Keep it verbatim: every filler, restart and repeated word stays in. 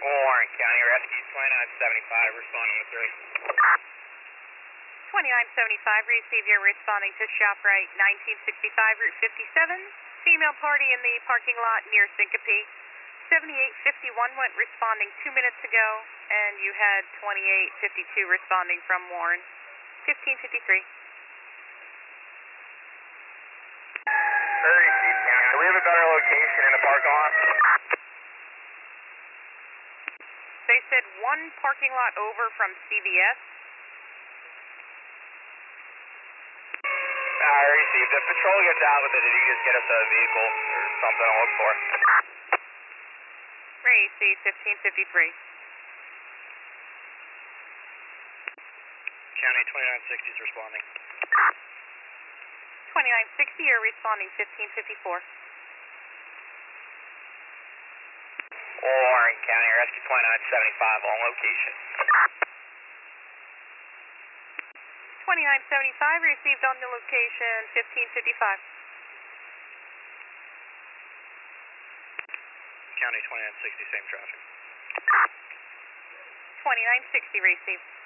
Warren County Rescue twenty-nine seventy-five, responding with three. twenty-nine seventy-five, receive your responding to ShopRite nineteen sixty-five, Route fifty-seven. Female party in the parking lot near Syncope. seventy-eight fifty-one went responding two minutes ago, and you had twenty-eight fifty-two responding from Warren. fifteen fifty-three. Hurry, Steve County. Do we have a better location in the parking lot? They said one parking lot over from C V S. I received. If patrol gets out with it, did you just get us a vehicle or something to look for? Receive fifteen fifty-three. County twenty-nine sixty is responding. twenty-nine sixty, you're responding fifteen fifty-four. Warren County Rescue twenty-nine seventy-five on location. twenty-nine seventy-five, received on the location, fifteen fifty-five. County twenty-nine sixty, same traffic. twenty-nine sixty, received.